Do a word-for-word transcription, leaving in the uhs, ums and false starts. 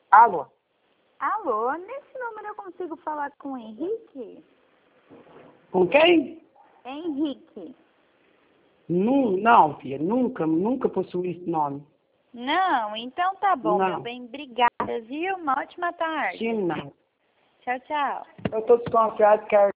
Alô? Alô, nesse número eu consigo falar com o Henrique? Com quem? Henrique. Não, não, filha, nunca, nunca possui esse nome. Não? Então tá bom, Não. meu bem. Obrigada, viu? Uma ótima tarde. Sim, não. Tchau, tchau. Eu tô desconfiado que a